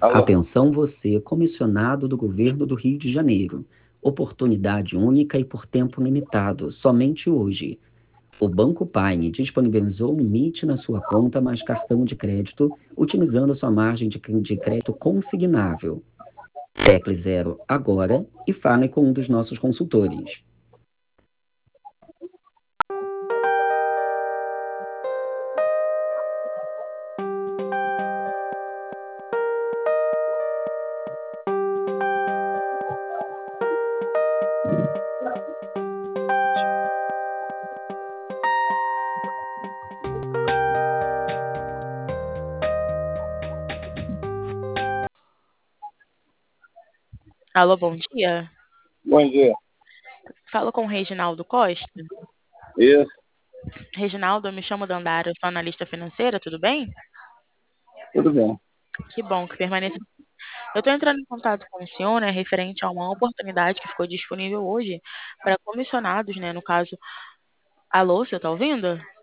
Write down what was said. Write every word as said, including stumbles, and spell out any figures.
Alô? Atenção você, comissionado do governo do Rio de Janeiro. Oportunidade única e por tempo limitado, somente hoje. O Banco Paine disponibilizou um limite na sua conta mais cartão de crédito, utilizando sua margem de cre- de crédito consignável. Tecle zero agora e fale com um dos nossos consultores. Alô, bom dia. Bom dia. Falo com o Reginaldo Costa. Isso, Reginaldo, eu me chamo Dandara, eu sou analista financeira, tudo bem? tudo bem. Que bom que permaneça. Eu estou entrando em contato com o senhor, né, referente a uma oportunidade que ficou disponível hoje para comissionados, né, no caso. Alô, você está ouvindo?